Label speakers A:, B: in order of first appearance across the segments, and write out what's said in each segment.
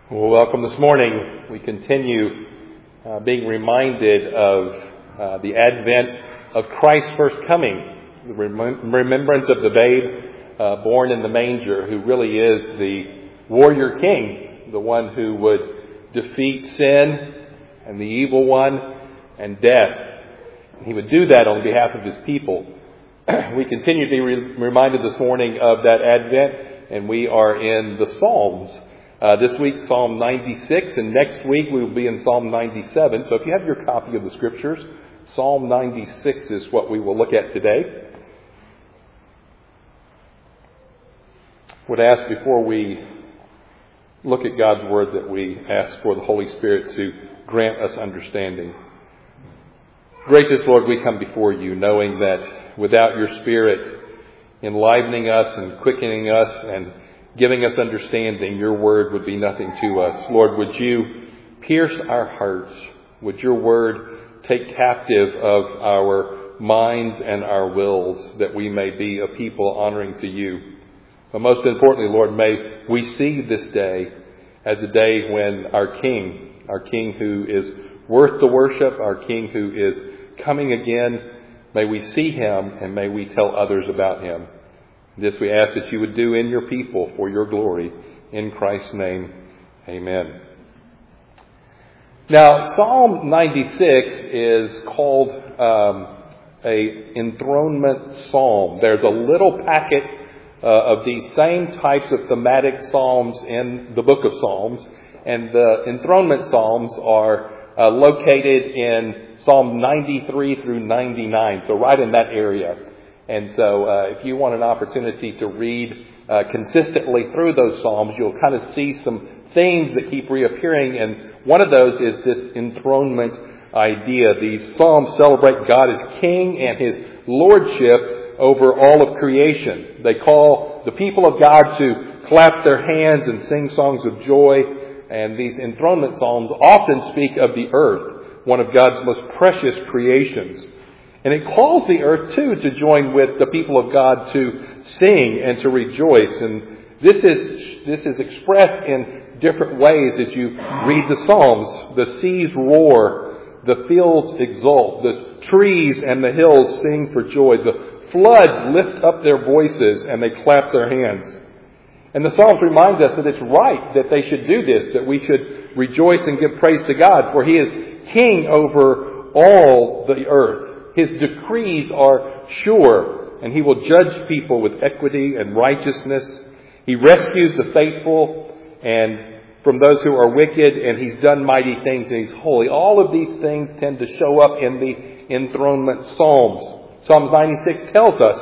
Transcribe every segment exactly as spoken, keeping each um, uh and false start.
A: Well, welcome this morning. We continue uh, being reminded of uh, the advent of Christ's first coming, the rem- remembrance of the babe uh, born in the manger, who really is the warrior king, the one who would defeat sin and the evil one and death. And he would do that on behalf of his people. We continue to be re- reminded this morning of that advent, and we are in the Psalms. Uh, this week, Psalm ninety-six, and next week we will be in Psalm ninety-seven. So if you have your copy of the Scriptures, Psalm ninety-six is what we will look at today. I would ask before we look at God's Word that we ask for the Holy Spirit to grant us understanding. Gracious Lord, we come before you knowing that without your Spirit enlivening us and quickening us and giving us understanding, your word would be nothing to us. Lord, would you pierce our hearts? Would your word take captive of our minds and our wills, that we may be a people honoring to you? But most importantly, Lord, may we see this day as a day when our King, our King who is worth the worship, our King who is coming again, may we see him and may we tell others about him. This we ask that you would do in your people for your glory. In Christ's name, amen. Now, Psalm ninety-six is called um, a enthronement psalm. There's a little packet uh, of these same types of thematic psalms in the book of Psalms. And the enthronement psalms are uh, located in Psalm ninety-three through ninety-nine, so right in that area. And so uh, if you want an opportunity to read uh, consistently through those Psalms, you'll kind of see some themes that keep reappearing. And one of those is this enthronement idea. These Psalms celebrate God as King and his lordship over all of creation. They call the people of God to clap their hands and sing songs of joy. And these enthronement Psalms often speak of the earth, one of God's most precious creations. And it calls the earth, too, to join with the people of God to sing and to rejoice. And this is this is expressed in different ways as you read the Psalms. The seas roar, the fields exult, the trees and the hills sing for joy. The floods lift up their voices and they clap their hands. And the Psalms remind us that it's right that they should do this, that we should rejoice and give praise to God, for he is king over all the earth. His decrees are sure, and he will judge people with equity and righteousness. He rescues the faithful and from those who are wicked, and he's done mighty things, and he's holy. All of these things tend to show up in the enthronement Psalms. Psalm ninety-six tells us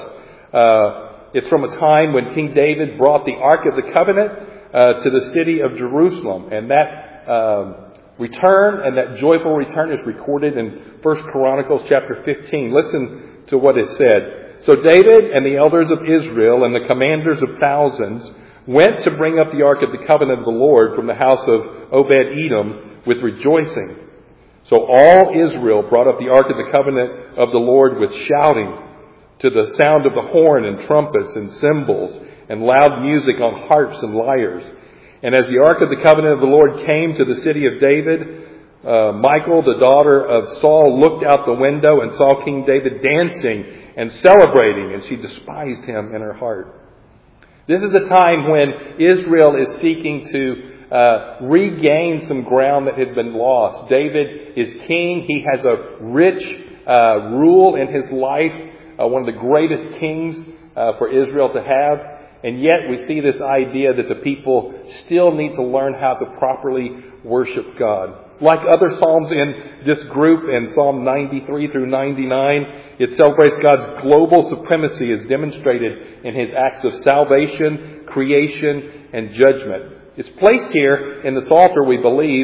A: uh, it's from a time when King David brought the Ark of the Covenant uh, to the city of Jerusalem, and that um, return and that joyful return is recorded in First Chronicles chapter fifteen. Listen to what it said. So David and the elders of Israel and the commanders of thousands went to bring up the Ark of the Covenant of the Lord from the house of Obed-Edom with rejoicing. So all Israel brought up the Ark of the Covenant of the Lord with shouting, to the sound of the horn and trumpets and cymbals and loud music on harps and lyres. And as the Ark of the Covenant of the Lord came to the city of David, uh, Michal, the daughter of Saul, looked out the window and saw King David dancing and celebrating, and she despised him in her heart. This is a time when Israel is seeking to uh, regain some ground that had been lost. David is king. He has a rich uh, rule in his life, uh, one of the greatest kings uh, for Israel to have. And yet we see this idea that the people still need to learn how to properly worship God. Like other Psalms in this group, in Psalm ninety-three through ninety-nine, it celebrates God's global supremacy as demonstrated in his acts of salvation, creation, and judgment. It's placed here in the Psalter, we believe,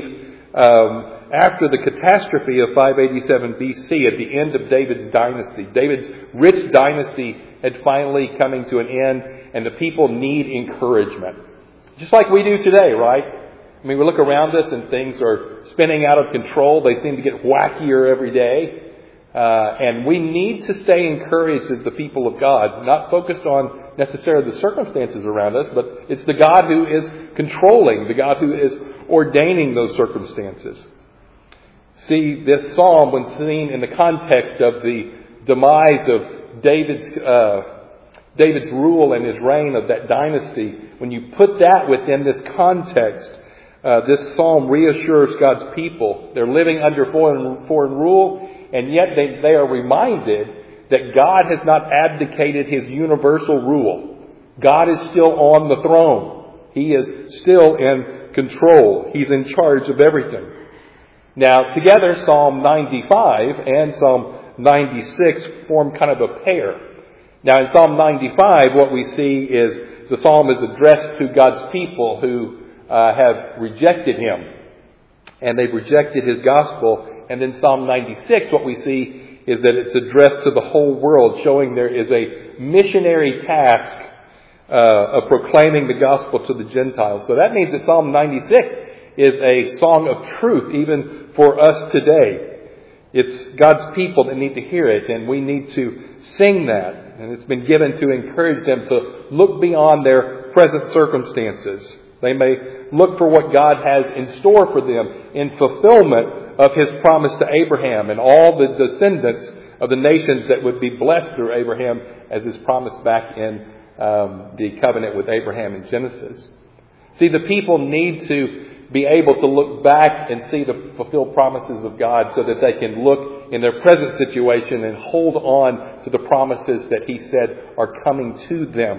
A: um, after the catastrophe of five eighty-seven B C, at the end of David's dynasty. David's rich dynasty had finally coming to an end, and the people need encouragement. Just like we do today, right? I mean, we look around us and things are spinning out of control. They seem to get wackier every day. Uh, and we need to stay encouraged as the people of God, not focused on necessarily the circumstances around us, but it's the God who is controlling, the God who is ordaining those circumstances. See, this psalm, when seen in the context of the demise of David's uh, David's rule and his reign of that dynasty, when you put that within this context, uh, this psalm reassures God's people. They're living under foreign, foreign rule, and yet they, they are reminded that God has not abdicated His universal rule. God is still on the throne. He is still in control. He's in charge of everything. Now, together, Psalm ninety-five and Psalm ninety-six form kind of a pair. Now, in Psalm ninety-five, what we see is the psalm is addressed to God's people who uh, have rejected Him, and they've rejected His gospel. And in Psalm ninety-six, what we see is that it's addressed to the whole world, showing there is a missionary task uh, of proclaiming the gospel to the Gentiles. So that means that Psalm ninety-six is a song of truth, even for us today. It's God's people that need to hear it, and we need to sing that. And it's been given to encourage them to look beyond their present circumstances. They may look for what God has in store for them in fulfillment of His promise to Abraham and all the descendants of the nations that would be blessed through Abraham, as is promised back in um, the covenant with Abraham in Genesis. See, the people need to be able to look back and see the fulfilled promises of God so that they can look in their present situation and hold on to the promises that He said are coming to them.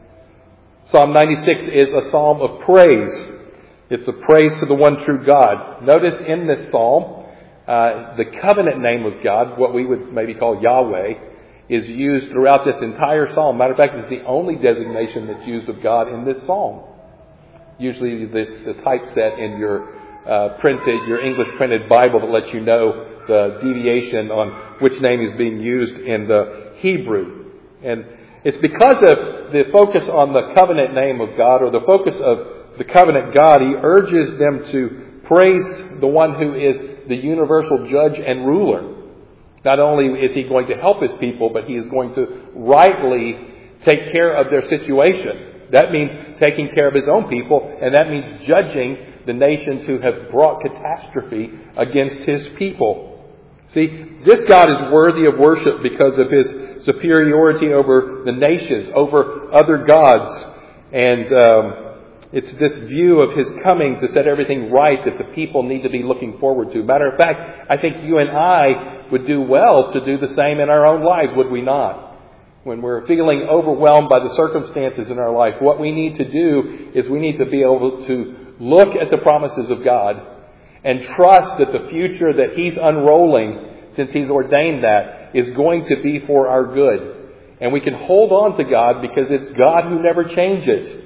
A: Psalm ninety-six is a psalm of praise. It's a praise to the one true God. Notice in this psalm, uh, the covenant name of God, what we would maybe call Yahweh, is used throughout this entire psalm. Matter of fact, it's the only designation that's used of God in this psalm. Usually this the typeset in your uh, printed, your English printed Bible that lets you know the deviation on which name is being used in the Hebrew. And it's because of the focus on the covenant name of God, or the focus of the covenant God, He urges them to praise the one who is the universal judge and ruler. Not only is He going to help His people, but He is going to rightly take care of their situation. That means taking care of His own people, and that means judging the nations who have brought catastrophe against His people. See, this God is worthy of worship because of His superiority over the nations, over other gods. And um, it's this view of His coming to set everything right that the people need to be looking forward to. Matter of fact, I think you and I would do well to do the same in our own lives, would we not? When we're feeling overwhelmed by the circumstances in our life, what we need to do is we need to be able to look at the promises of God and trust that the future that He's unrolling, since He's ordained that, is going to be for our good. And we can hold on to God because it's God who never changes.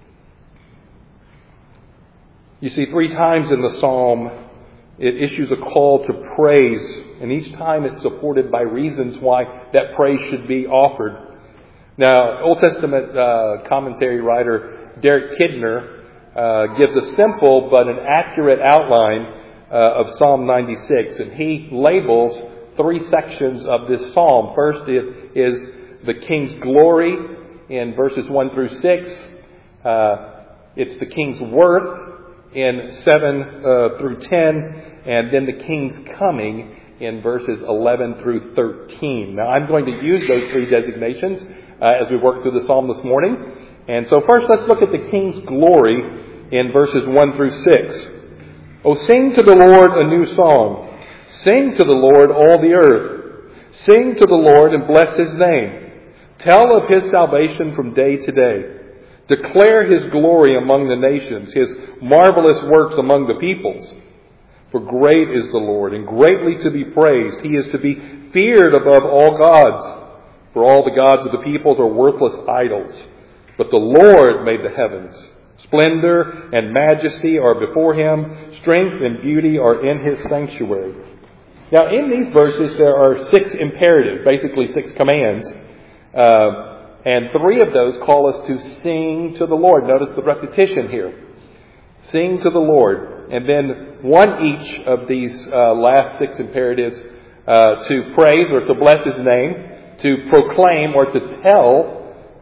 A: You see, three times in the psalm, it issues a call to praise, and each time it's supported by reasons why that praise should be offered. Now, Old Testament uh, commentary writer Derek Kidner uh, gives a simple but an accurate outline uh, of Psalm ninety-six, and he labels three sections of this psalm. First it is the King's glory in verses one through six. Uh, it's the King's worth in seven uh, through ten, and then the King's coming in verses eleven through thirteen. Now, I'm going to use those three designations uh, as we work through the psalm this morning. And so first, let's look at the King's glory in verses one through six. "Oh, sing to the Lord a new song. Sing to the Lord, all the earth. Sing to the Lord and bless His name. Tell of His salvation from day to day. Declare His glory among the nations, His marvelous works among the peoples. For great is the Lord, and greatly to be praised. He is to be feared above all gods. For all the gods of the peoples are worthless idols. But the Lord made the heavens. Splendor and majesty are before Him. Strength and beauty are in His sanctuary." Now, in these verses, there are six imperatives, basically six commands. Uh, And three of those call us to sing to the Lord. Notice the repetition here. Sing to the Lord. And then one each of these uh, last six imperatives uh, to praise or to bless His name, to proclaim or to tell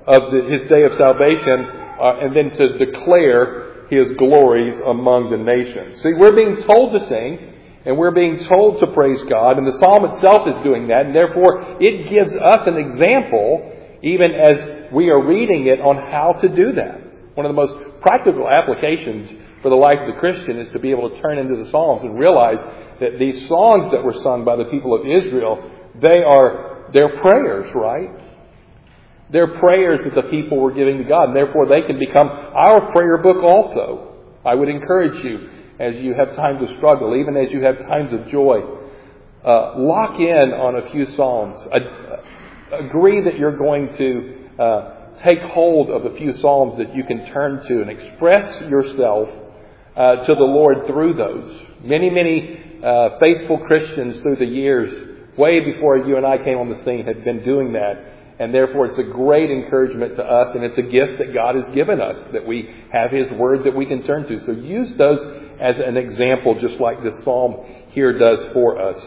A: of the, His day of salvation, uh, and then to declare His glories among the nations. See, we're being told to sing, and we're being told to praise God, and the psalm itself is doing that, and therefore it gives us an example, even as we are reading it, on how to do that. One of the most practical applications for the life of the Christian is to be able to turn into the Psalms and realize that these songs that were sung by the people of Israel, they are their prayers, right? They're prayers that the people were giving to God, and therefore they can become our prayer book also. I would encourage you, as you have times of struggle, even as you have times of joy, uh, lock in on a few Psalms. Uh, agree that you're going to uh, take hold of a few Psalms that you can turn to and express yourself uh, to the Lord through those. Many, many uh, faithful Christians through the years, way before you and I came on the scene, had been doing that. And therefore it's a great encouragement to us, and it's a gift that God has given us, that we have His Word that we can turn to. So use those as an example, just like this psalm here does for us.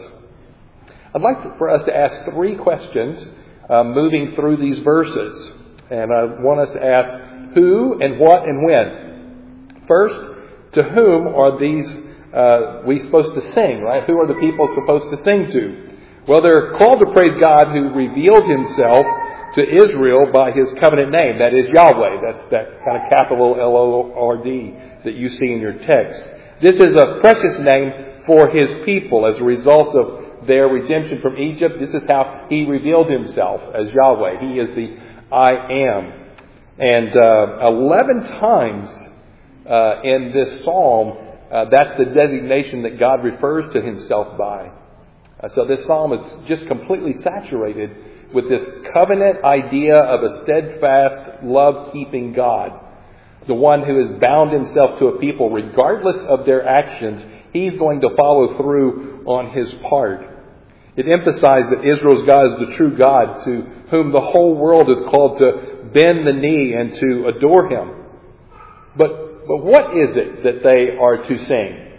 A: I'd like for us to ask three questions uh, moving through these verses. And I want us to ask who and what and when. First, to whom are these uh, we supposed to sing, right? Who are the people supposed to sing to? Well, they're called to praise God who revealed Himself to Israel by His covenant name. That is Yahweh. That's that kind of capital L O R D that you see in your text. This is a precious name for His people as a result of their redemption from Egypt. This is how He revealed Himself as Yahweh. He is the I am. And uh, eleven times uh, in this psalm, uh, that's the designation that God refers to Himself by. Uh, so this psalm is just completely saturated with this covenant idea of a steadfast, love-keeping God. The one who has bound Himself to a people regardless of their actions. He's going to follow through on His part. It emphasized that Israel's God is the true God to whom the whole world is called to bend the knee and to adore Him. But, but what is it that they are to sing?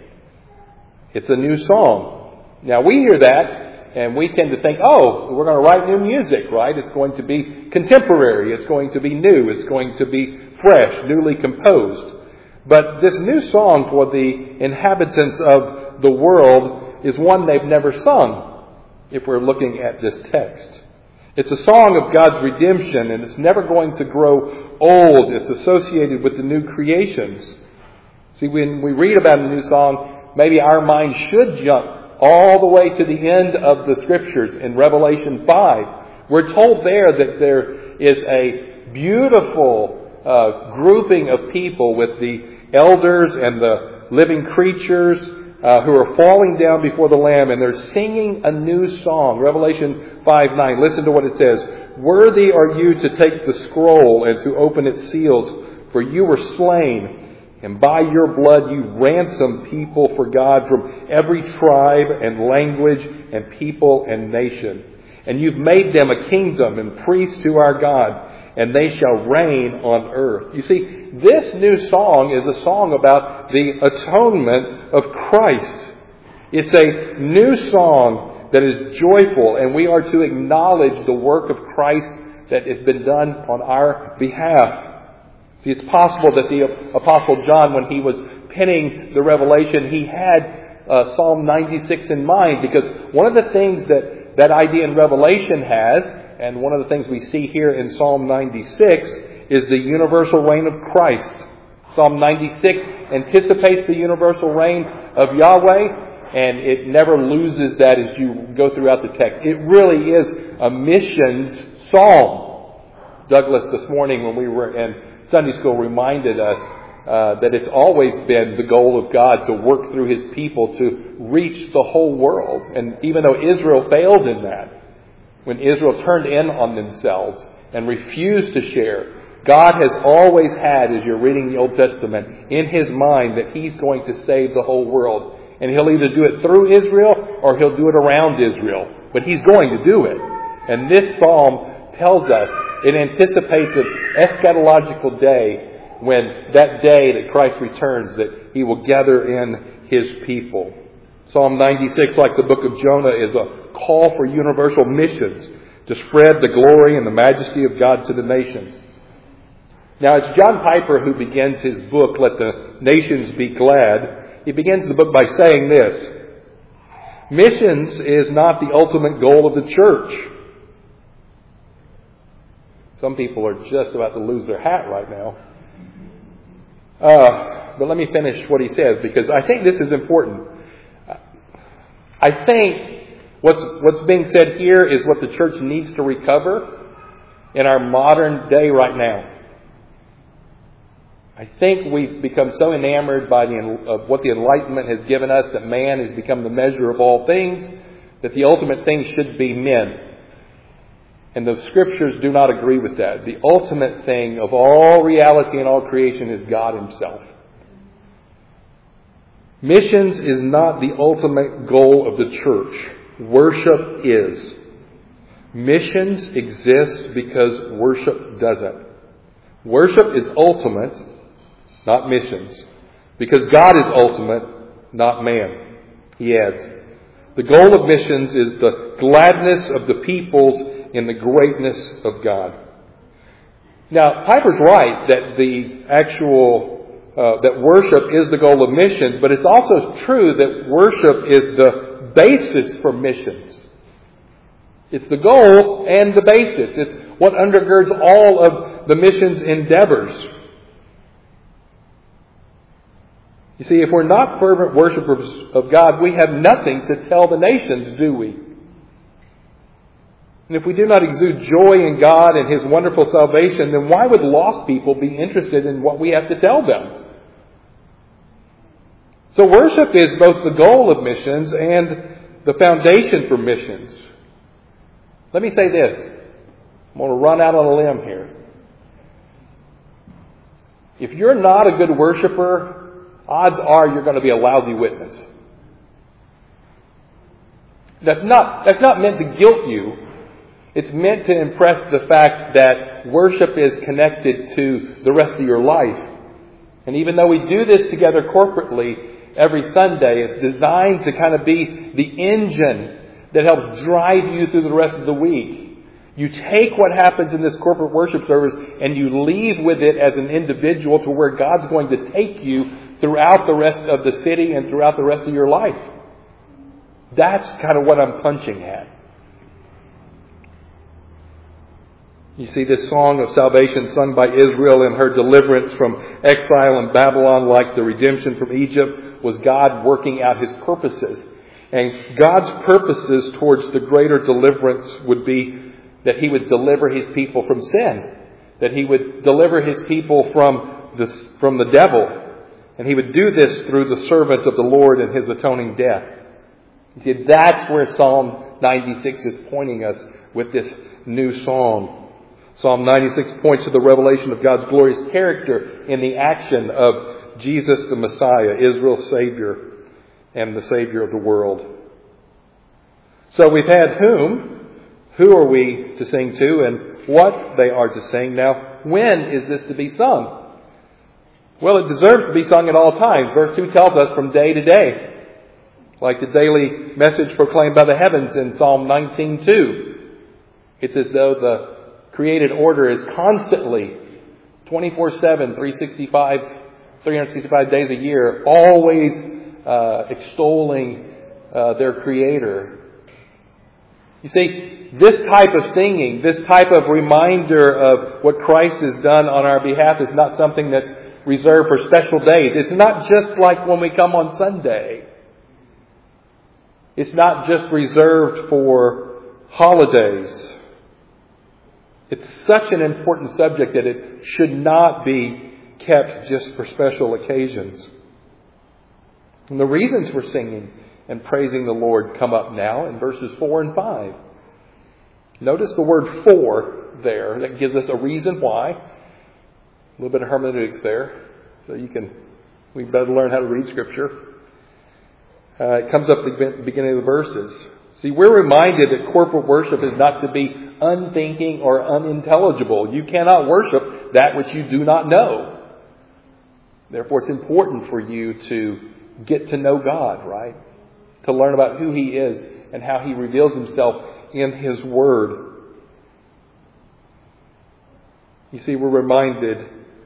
A: It's a new song. Now we hear that and we tend to think, oh, we're going to write new music, right? It's going to be contemporary. It's going to be new. It's going to be fresh, newly composed. But this new song for the inhabitants of the world is one they've never sung, if we're looking at this text. It's a song of God's redemption, and it's never going to grow old. It's associated with the new creations. See, when we read about a new song, maybe our mind should jump all the way to the end of the Scriptures in Revelation five. We're told there that there is a beautiful uh, grouping of people with the elders and the living creatures uh, who are falling down before the Lamb, and they're singing a new song. Revelation five nine. Listen to what it says. Worthy are you to take the scroll and to open its seals, for you were slain, and by your blood you ransomed people for God from every tribe and language and people and nation. And you've made them a kingdom and priests to our God, and they shall reign on earth. You see, this new song is a song about the atonement of Christ. It's a new song that is joyful, and we are to acknowledge the work of Christ that has been done on our behalf. See, it's possible that the Apostle John, when he was penning the Revelation, he had uh, Psalm ninety-six in mind, because one of the things that that idea in Revelation has, and one of the things we see here in Psalm ninety-six, is the universal reign of Christ. Psalm ninety-six anticipates the universal reign of Yahweh, and it never loses that as you go throughout the text. It really is a missions psalm. Douglas, this morning when we were in Sunday school, reminded us uh, that it's always been the goal of God to work through His people to reach the whole world. And even though Israel failed in that, when Israel turned in on themselves and refused to share, God has always had, as you're reading the Old Testament, in His mind that He's going to save the whole world. And He'll either do it through Israel or He'll do it around Israel. But He's going to do it. And this psalm tells us it anticipates an eschatological day, when that day that Christ returns, that He will gather in His people. Psalm ninety-six, like the book of Jonah, is a call for universal missions to spread the glory and the majesty of God to the nations. Now, it's John Piper who begins his book, Let the Nations Be Glad. He begins the book by saying this: missions is not the ultimate goal of the church. Some people are just about to lose their hat right now. Uh, but let me finish what he says, because I think this is important. I think what's, what's being said here is what the church needs to recover in our modern day right now. I think we've become so enamored by the, of what the Enlightenment has given us, that man has become the measure of all things, that the ultimate thing should be men. And the Scriptures do not agree with that. The ultimate thing of all reality and all creation is God Himself. Missions is not the ultimate goal of the church. Worship is. Missions exist because worship doesn't. Worship is ultimate, not missions. Because God is ultimate, not man. He adds, the goal of missions is the gladness of the peoples in the greatness of God. Now, Piper's right that the actual, uh, that worship is the goal of missions, but it's also true that worship is the basis for missions. It's the goal and the basis. It's what undergirds all of the missions endeavors. You see, if we're not fervent worshipers of God, we have nothing to tell the nations, do we? And if we do not exude joy in God and His wonderful salvation, then why would lost people be interested in what we have to tell them? So worship is both the goal of missions and the foundation for missions. Let me say this. I'm going to run out on a limb here. If you're not a good worshiper, odds are you're going to be a lousy witness. That's not, that's not meant to guilt you. It's meant to impress the fact that worship is connected to the rest of your life. And even though we do this together corporately every Sunday, it's designed to kind of be the engine that helps drive you through the rest of the week. You take what happens in this corporate worship service and you leave with it as an individual to where God's going to take you throughout the rest of the city and throughout the rest of your life. That's kind of what I'm punching at. You see, this song of salvation sung by Israel in her deliverance from exile in Babylon, like the redemption from Egypt, was God working out His purposes. And God's purposes towards the greater deliverance would be that He would deliver His people from sin, that He would deliver His people from the, from the devil, and He would do this through the servant of the Lord and His atoning death. You see, that's where Psalm ninety-six is pointing us with this new song. Psalm ninety-six points to the revelation of God's glorious character in the action of Jesus the Messiah, Israel's Savior and the Savior of the world. So we've had whom, who are we to sing to, and what they are to sing. Now, when is this to be sung? Well, it deserves to be sung at all times. Verse two tells us from day to day. Like the daily message proclaimed by the heavens in Psalm nineteen two. It's as though the created order is constantly, twenty-four seven, three sixty-five, three hundred sixty-five days a year, always uh, extolling uh, their Creator. You see, this type of singing, this type of reminder of what Christ has done on our behalf is not something that's reserved for special days. It's not just like when we come on Sunday. It's not just reserved for holidays. It's such an important subject that it should not be kept just for special occasions. And the reasons for singing and praising the Lord come up now in verses four and five. Notice the word for there. That gives us a reason why. A little bit of hermeneutics there. So you can, we better learn how to read Scripture. Uh, it comes up at the beginning of the verses. See, we're reminded that corporate worship is not to be unthinking or unintelligible. You cannot worship that which you do not know. Therefore, it's important for you to get to know God, right? To learn about who He is and how He reveals Himself in His Word. You see, we're reminded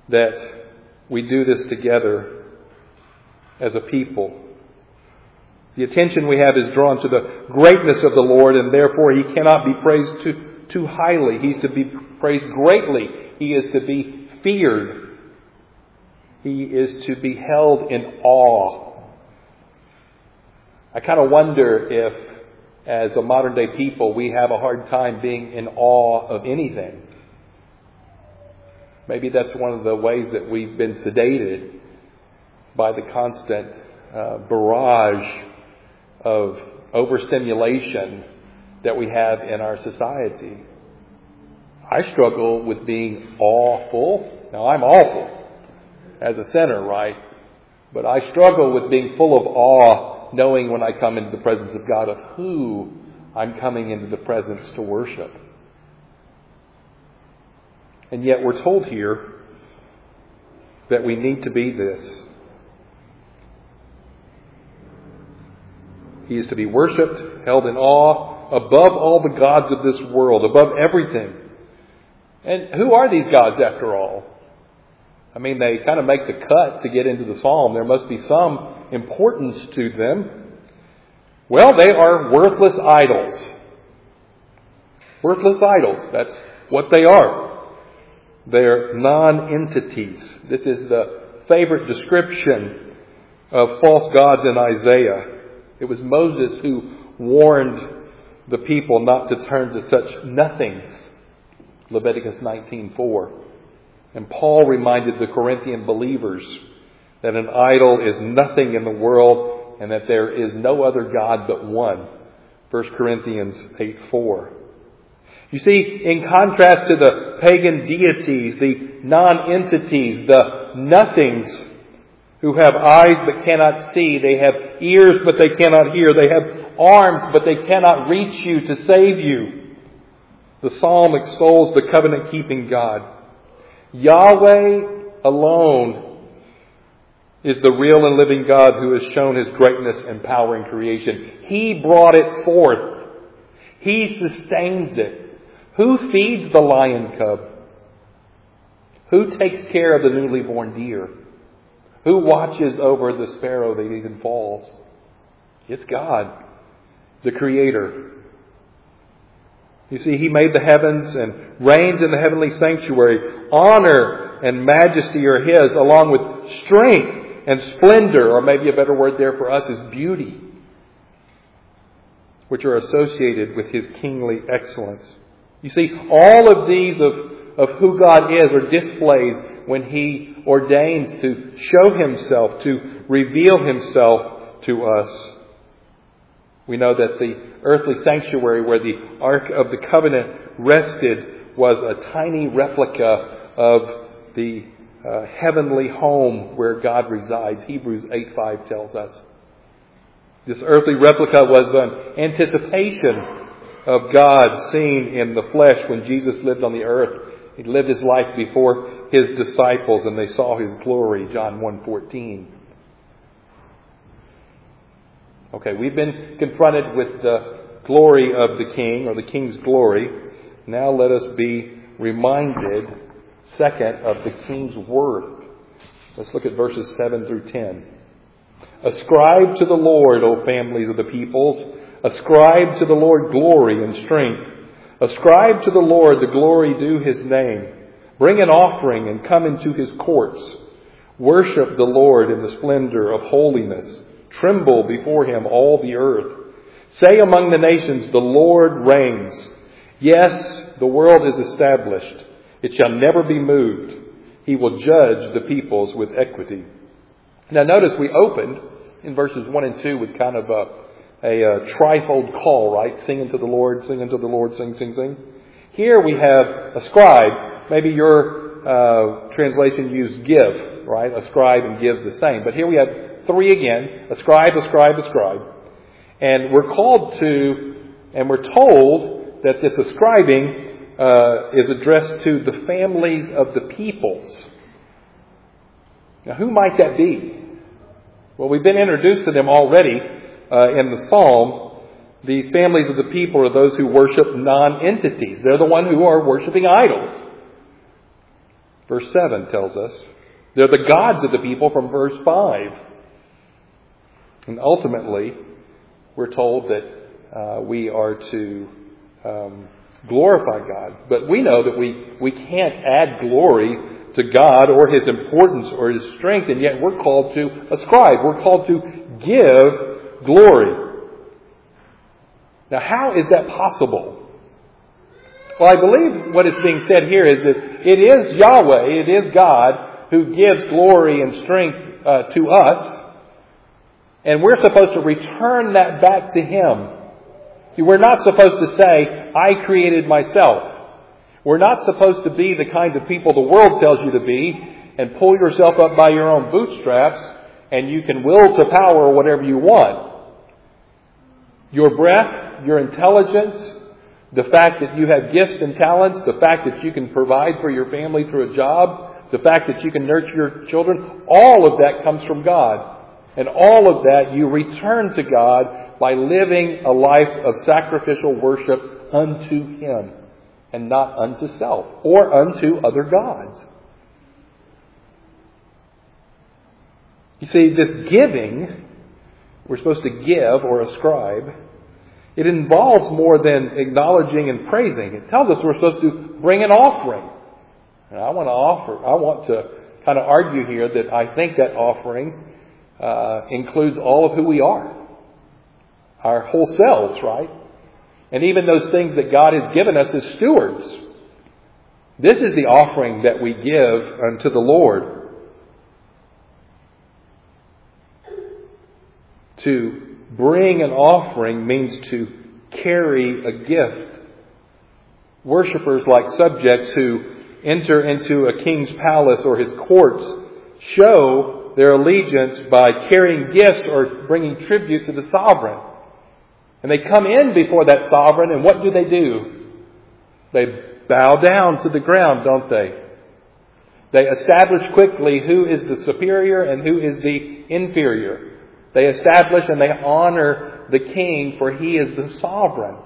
A: that we do this together as a people. The attention we have is drawn to the greatness of the Lord, and therefore He cannot be praised too, too highly. He's to be praised greatly. He is to be feared. He is to be held in awe. I kind of wonder if, as a modern day people, we have a hard time being in awe of anything. Maybe that's one of the ways that we've been sedated by the constant uh, barrage of overstimulation that we have in our society. I struggle with being awful. Now, I'm awful as a sinner, right? But I struggle with being full of awe, knowing when I come into the presence of God of who I'm coming into the presence to worship. And yet we're told here that we need to be this. He is to be worshipped, held in awe, above all the gods of this world, above everything. And who are these gods after all? I mean, they kind of make the cut to get into the psalm. There must be some importance to them. Well, they are worthless idols. Worthless idols. That's what they are. They're non-entities. This is the favorite description of false gods in Isaiah. It was Moses who warned the people not to turn to such nothings. Leviticus nineteen four. And Paul reminded the Corinthian believers that an idol is nothing in the world and that there is no other God but one. First Corinthians eight four. You see, in contrast to the pagan deities, the non-entities, the nothings who have eyes but cannot see, they have ears but they cannot hear, they have arms but they cannot reach you to save you. The psalm extols the covenant-keeping God. Yahweh alone is the real and living God who has shown His greatness and power in creation. He brought it forth. He sustains it. Who feeds the lion cub? Who takes care of the newly born deer? Who watches over the sparrow that even falls? It's God, the Creator. You see, He made the heavens and reigns in the heavenly sanctuary. Honor and majesty are His, along with strength and splendor, or maybe a better word there for us is beauty, which are associated with His kingly excellence. You see, all of these of, of who God is are displays when He ordains to show Himself, to reveal Himself to us. We know that the earthly sanctuary where the Ark of the Covenant rested was a tiny replica of the uh, heavenly home where God resides. Hebrews eight five tells us. This earthly replica was an anticipation of God seen in the flesh when Jesus lived on the earth. He lived His life before His disciples and they saw His glory, John one fourteen. Okay, we've been confronted with the glory of the King, or the King's glory. Now let us be reminded, second, of the King's worth. Let's look at verses seven through ten. Ascribe to the Lord, O families of the peoples. Ascribe to the Lord glory and strength. Ascribe to the Lord the glory due His name. Bring an offering and come into His courts. Worship the Lord in the splendor of holiness. Tremble before Him, all the earth. Say among the nations, the Lord reigns. Yes, the world is established. It shall never be moved. He will judge the peoples with equity. Now notice we opened in verses one and two with kind of a A, a trifold call, right? Sing unto the Lord, sing unto the Lord, sing, sing, sing. Here we have ascribe. Maybe your uh, translation used give, right? Ascribe and give the same. But here we have three again. Ascribe, ascribe, ascribe. And we're called to, and we're told that this ascribing uh, is addressed to the families of the peoples. Now, who might that be? Well, we've been introduced to them already uh, in the psalm. These families of the people are those who worship non-entities. They're the ones who are worshiping idols. Verse seven tells us they're the gods of the people from verse five. And ultimately, we're told that uh, we are to um, glorify God. But we know that we, we can't add glory to God or His importance or His strength, and yet we're called to ascribe. We're called to give glory. Now, how is that possible? Well, I believe what is being said here is that it is Yahweh, it is God, who gives glory and strength uh, to us, and we're supposed to return that back to Him. See, we're not supposed to say, I created myself. We're not supposed to be the kinds of people the world tells you to be and pull yourself up by your own bootstraps and you can will to power whatever you want. Your breath, your intelligence, the fact that you have gifts and talents, the fact that you can provide for your family through a job, the fact that you can nurture your children, all of that comes from God. And all of that you return to God by living a life of sacrificial worship unto Him and not unto self or unto other gods. You see, this giving, we're supposed to give or ascribe, it involves more than acknowledging and praising. It tells us we're supposed to bring an offering. And I want to offer, I want to kind of argue here that I think that offering uh, includes all of who we are. Our whole selves, right? And even those things that God has given us as stewards. This is the offering that we give unto the Lord. To bring an offering means to carry a gift. Worshippers, like subjects who enter into a king's palace or his courts, show their allegiance by carrying gifts or bringing tribute to the sovereign. And they come in before that sovereign, and what do they do? They bow down to the ground, don't they? They establish quickly who is the superior and who is the inferior. They establish and they honor the king, for he is the sovereign.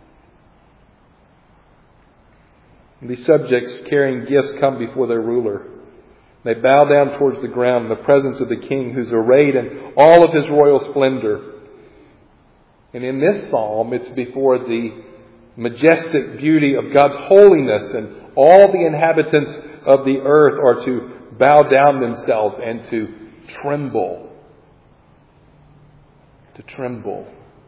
A: And these subjects carrying gifts come before their ruler. They bow down towards the ground in the presence of the king, who's arrayed in all of his royal splendor. And in this psalm, it's before the majestic beauty of God's holiness, and all the inhabitants of the earth are to bow down themselves and to tremble. To tremble.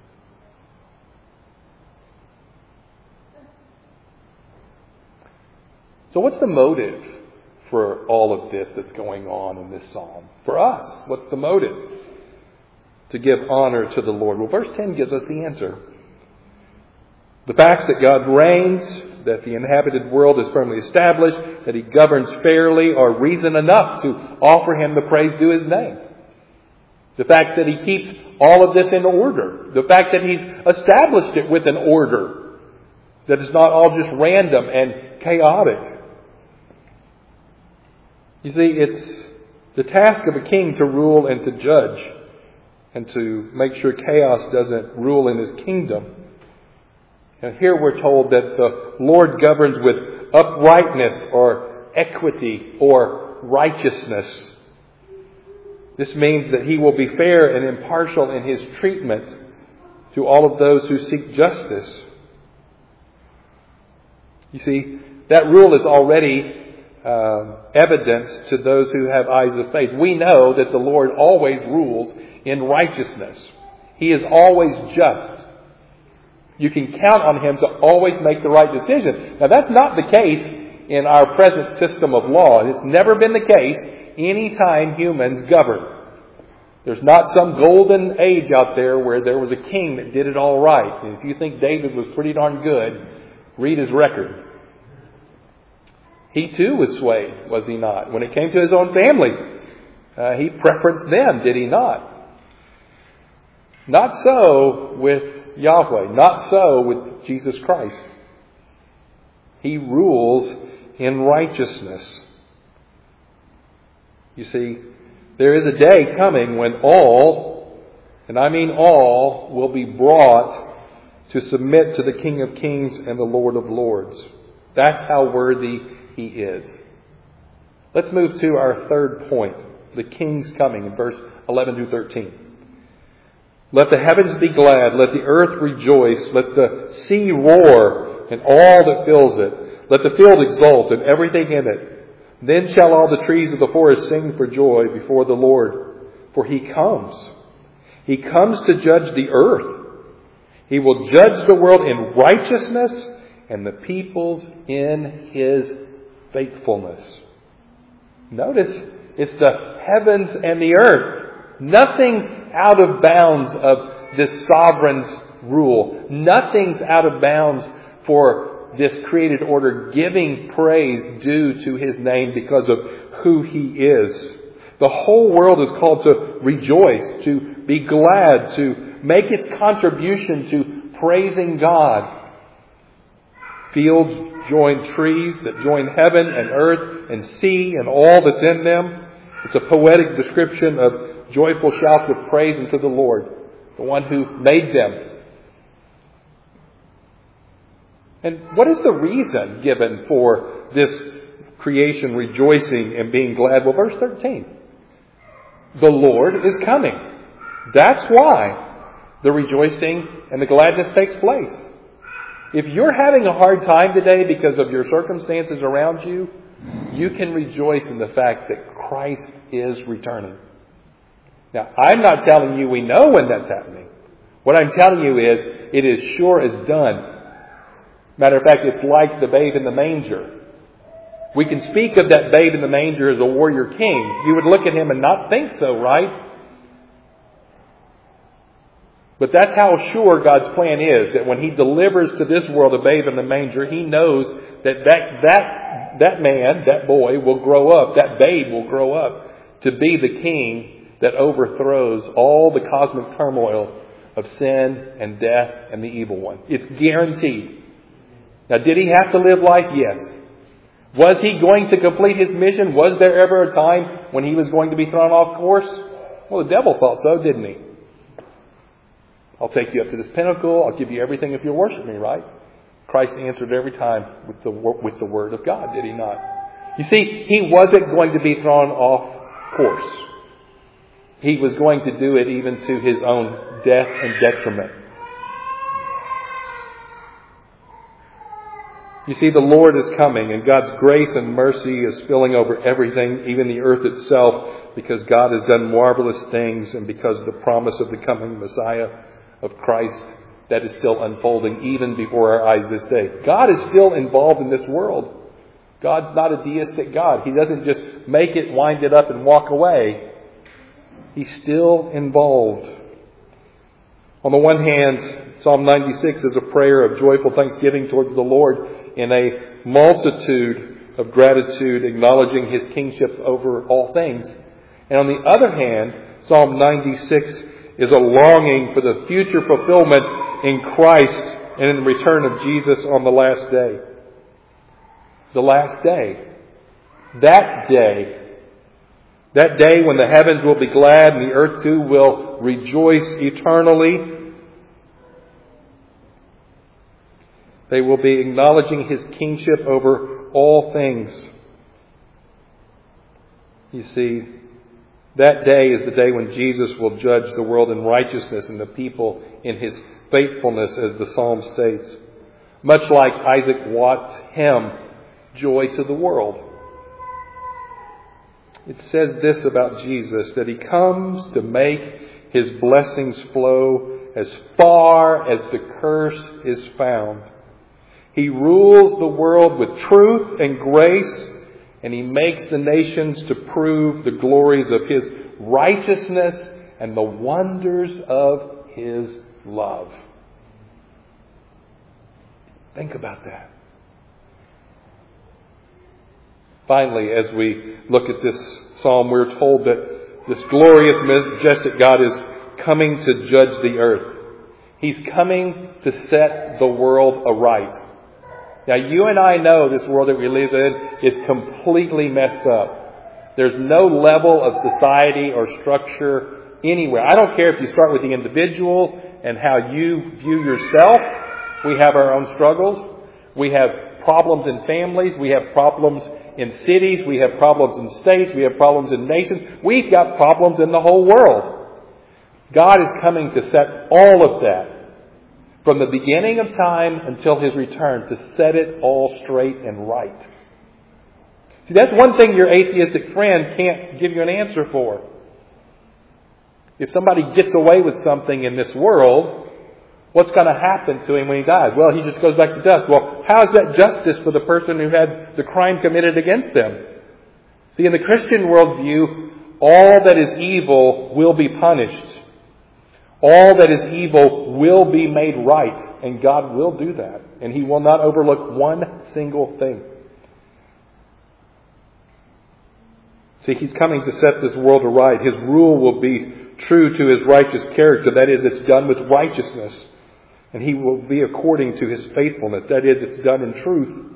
A: So what's the motive for all of this that's going on in this psalm? For us, what's the motive? To give honor to the Lord. Well, verse ten gives us the answer. The facts that God reigns, that the inhabited world is firmly established, that He governs fairly, are reason enough to offer Him the praise due His name. The fact that He keeps all of this in order. The fact that He's established it with an order. That it's not all just random and chaotic. You see, it's the task of a king to rule and to judge, and to make sure chaos doesn't rule in His kingdom. And here we're told that the Lord governs with uprightness or equity or righteousness. This means that He will be fair and impartial in His treatment to all of those who seek justice. You see, that rule is already uh, evidence to those who have eyes of faith. We know that the Lord always rules in righteousness. He is always just. You can count on Him to always make the right decision. Now, that's not the case in our present system of law. It's never been the case any time humans govern. There's not some golden age out there where there was a king that did it all right. And if you think David was pretty darn good, read his record. He too was swayed, was he not? When it came to his own family, uh, he preferenced them, did he not? Not so with Yahweh. Not so with Jesus Christ. He rules in righteousness. You see, there is a day coming when all, and I mean all, will be brought to submit to the King of Kings and the Lord of Lords. That's how worthy He is. Let's move to our third point, the King's coming, in verse eleven through thirteen. Let the heavens be glad, let the earth rejoice, let the sea roar and all that fills it. Let the field exult and everything in it. Then shall all the trees of the forest sing for joy before the Lord. For He comes. He comes to judge the earth. He will judge the world in righteousness and the peoples in His faithfulness. Notice, it's the heavens and the earth. Nothing's out of bounds of this sovereign's rule. Nothing's out of bounds for this created order giving praise due to His name because of who He is. The whole world is called to rejoice, to be glad, to make its contribution to praising God. Fields join trees that join heaven and earth and sea and all that's in them. It's a poetic description of joyful shouts of praise unto the Lord, the one who made them. And what is the reason given for this creation rejoicing and being glad? Well, verse thirteen. The Lord is coming. That's why the rejoicing and the gladness takes place. If you're having a hard time today because of your circumstances around you, you can rejoice in the fact that Christ is returning. Now, I'm not telling you we know when that's happening. What I'm telling you is, it is sure as done. Matter of fact, it's like the babe in the manger. We can speak of that babe in the manger as a warrior king. You would look at him and not think so, right? But that's how sure God's plan is, that when He delivers to this world a babe in the manger, He knows that that, that, that man, that boy, will grow up, that babe will grow up to be the king that overthrows all the cosmic turmoil of sin and death and the evil one. It's guaranteed. Now, did He have to live life? Yes. Was He going to complete His mission? Was there ever a time when He was going to be thrown off course? Well, the devil thought so, didn't he? I'll take you up to this pinnacle. I'll give you everything if you'll worship me, right? Christ answered every time with the, with the Word of God, did He not? You see, He wasn't going to be thrown off course. He was going to do it even to His own death and detriment. You see, the Lord is coming, and God's grace and mercy is spilling over everything, even the earth itself, because God has done marvelous things and because of the promise of the coming Messiah of Christ that is still unfolding even before our eyes this day. God is still involved in this world. God's not a deistic God. He doesn't just make it, wind it up, and walk away. He's still involved. On the one hand, Psalm ninety-six is a prayer of joyful thanksgiving towards the Lord in a multitude of gratitude, acknowledging His kingship over all things. And on the other hand, Psalm ninety-six is a longing for the future fulfillment in Christ and in the return of Jesus on the last day. The last day. That day. That day when the heavens will be glad and the earth too will rejoice eternally. They will be acknowledging His kingship over all things. You see, that day is the day when Jesus will judge the world in righteousness and the people in His faithfulness, as the psalm states. Much like Isaac Watts' hymn, Joy to the World. It says this about Jesus, that He comes to make His blessings flow as far as the curse is found. He rules the world with truth and grace, and He makes the nations to prove the glories of His righteousness and the wonders of His love. Think about that. Finally, as we look at this psalm, we're told that this glorious, majestic God is coming to judge the earth. He's coming to set the world aright. Now, you and I know this world that we live in is completely messed up. There's no level of society or structure anywhere. I don't care if you start with the individual and how you view yourself. We have our own struggles. We have problems in families. We have problems in cities. We have problems in states. We have problems in nations. We've got problems in the whole world. God is coming to set all of that from the beginning of time until His return, to set it all straight and right. See, that's one thing your atheistic friend can't give you an answer for. If somebody gets away with something in this world, what's going to happen to him when he dies? Well, he just goes back to dust. Well, how is that justice for the person who had the crime committed against them? See, in the Christian worldview, all that is evil will be punished. All that is evil will be made right. And God will do that. And He will not overlook one single thing. See, He's coming to set this world aright. His rule will be true to His righteous character. That is, it's done with righteousness. And He will be according to His faithfulness. That is, it's done in truth.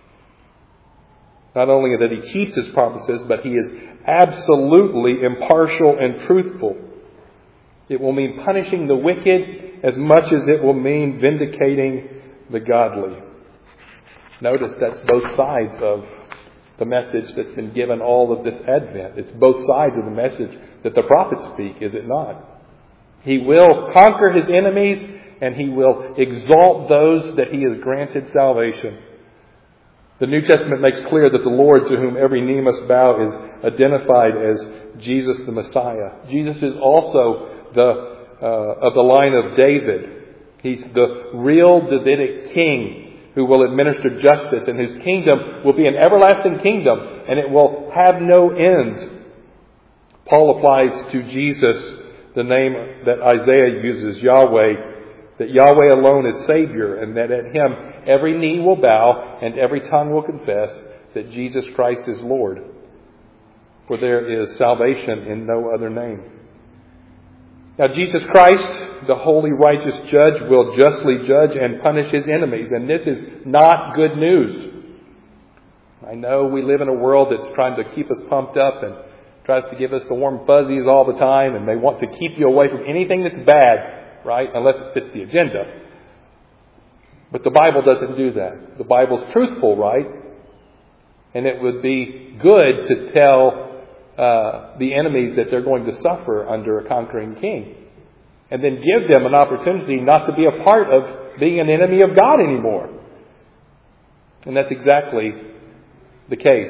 A: Not only that He keeps His promises, but He is absolutely impartial and truthful. It will mean punishing the wicked as much as it will mean vindicating the godly. Notice that's both sides of the message that's been given all of this Advent. It's both sides of the message that the prophets speak, is it not? He will conquer His enemies, and He will exalt those that He has granted salvation. The New Testament makes clear that the Lord to whom every knee must bow is identified as Jesus the Messiah. Jesus is also the uh, of the line of David. He's the real Davidic king who will administer justice, and His kingdom will be an everlasting kingdom, and it will have no end. Paul applies to Jesus the name that Isaiah uses, Yahweh, that Yahweh alone is Savior, and that at Him every knee will bow and every tongue will confess that Jesus Christ is Lord. For there is salvation in no other name. Now, Jesus Christ, the holy, righteous judge, will justly judge and punish His enemies. And this is not good news. I know we live in a world that's trying to keep us pumped up and tries to give us the warm fuzzies all the time. And they want to keep you away from anything that's bad, right? Unless it fits the agenda. But the Bible doesn't do that. The Bible's truthful, right? And it would be good to tell Uh, the enemies that they're going to suffer under a conquering king. And then give them an opportunity not to be a part of being an enemy of God anymore. And that's exactly the case.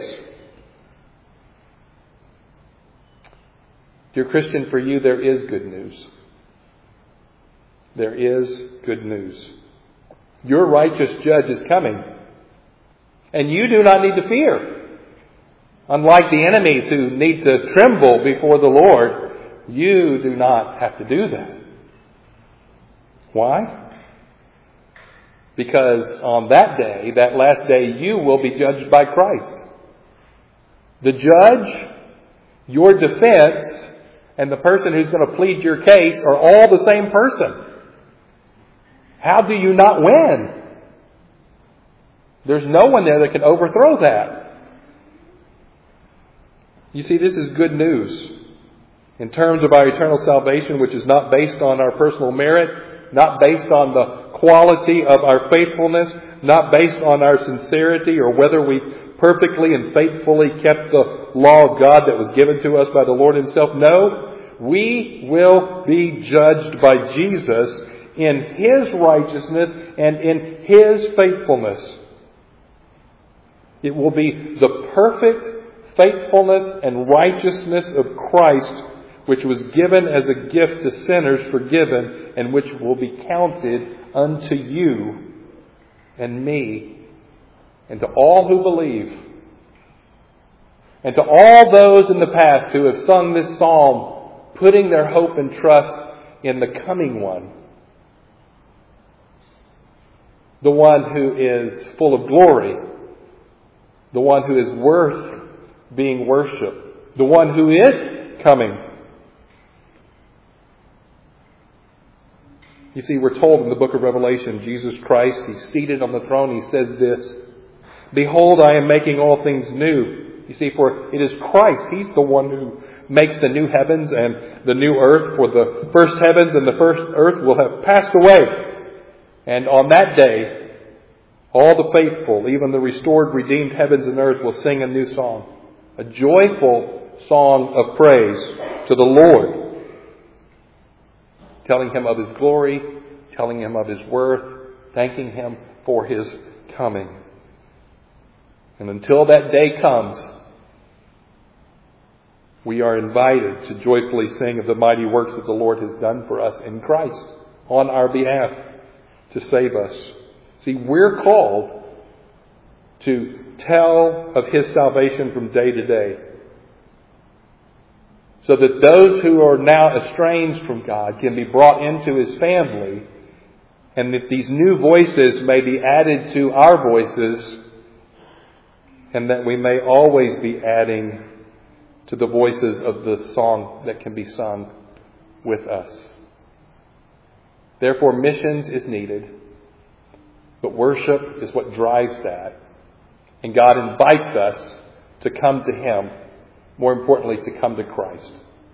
A: Dear Christian, for you there is good news. There is good news. Your righteous judge is coming. And you do not need to fear. Unlike the enemies who need to tremble before the Lord, you do not have to do that. Why? Because on that day, that last day, you will be judged by Christ. The judge, your defense, and the person who's going to plead your case are all the same person. How do you not win? There's no one there that can overthrow that. You see, this is good news in terms of our eternal salvation, which is not based on our personal merit, not based on the quality of our faithfulness, not based on our sincerity or whether we perfectly and faithfully kept the law of God that was given to us by the Lord Himself. No, we will be judged by Jesus in His righteousness and in His faithfulness. It will be the perfect faithfulness and righteousness of Christ, which was given as a gift to sinners forgiven, and which will be counted unto you and me and to all who believe. And to all those in the past who have sung this psalm, putting their hope and trust in the coming one. The one who is full of glory. The one who is worth being worshipped. The one who is coming. You see, we're told in the book of Revelation, Jesus Christ, He's seated on the throne. He says this, "Behold, I am making all things new." You see, for it is Christ. He's the one who makes the new heavens and the new earth. For the first heavens and the first earth will have passed away. And on that day, All the faithful, even the restored, redeemed heavens and earth, will sing a new song. A joyful song of praise to the Lord. Telling Him of His glory, telling Him of His worth, thanking Him for His coming. And until that day comes, we are invited to joyfully sing of the mighty works that the Lord has done for us in Christ on our behalf to save us. See, we're called to tell of His salvation from day to day, so that those who are now estranged from God can be brought into His family, and that these new voices may be added to our voices, and that we may always be adding to the voices of the song that can be sung with us. Therefore, missions is needed, but worship is what drives that. And God invites us to come to Him, more importantly, to come to Christ.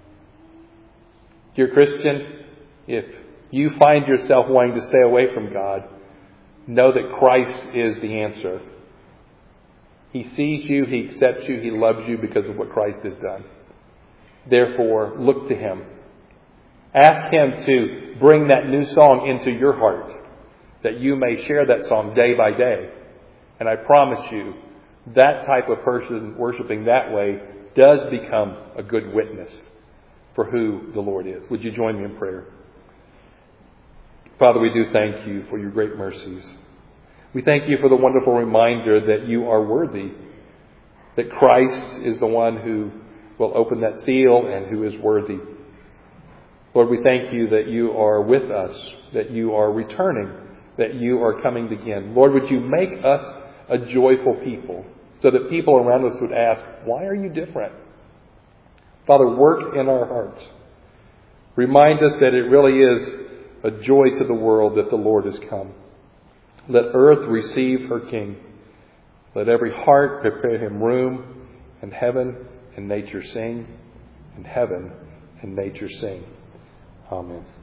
A: Dear Christian, if you find yourself wanting to stay away from God, know that Christ is the answer. He sees you, He accepts you, He loves you because of what Christ has done. Therefore, look to Him. Ask Him to bring that new song into your heart, that you may share that song day by day. And I promise you, that type of person worshiping that way does become a good witness for who the Lord is. Would you join me in prayer? Father, we do thank You for Your great mercies. We thank You for the wonderful reminder that You are worthy, that Christ is the one who will open that seal and who is worthy. Lord, we thank You that You are with us, that You are returning, that You are coming again. Lord, would You make us a joyful people so that people around us would ask, why are You different? Father, work in our hearts. Remind us that it really is a joy to the world that the Lord has come. Let earth receive her King. Let every heart prepare Him room, and heaven and nature sing, and heaven and nature sing. Amen.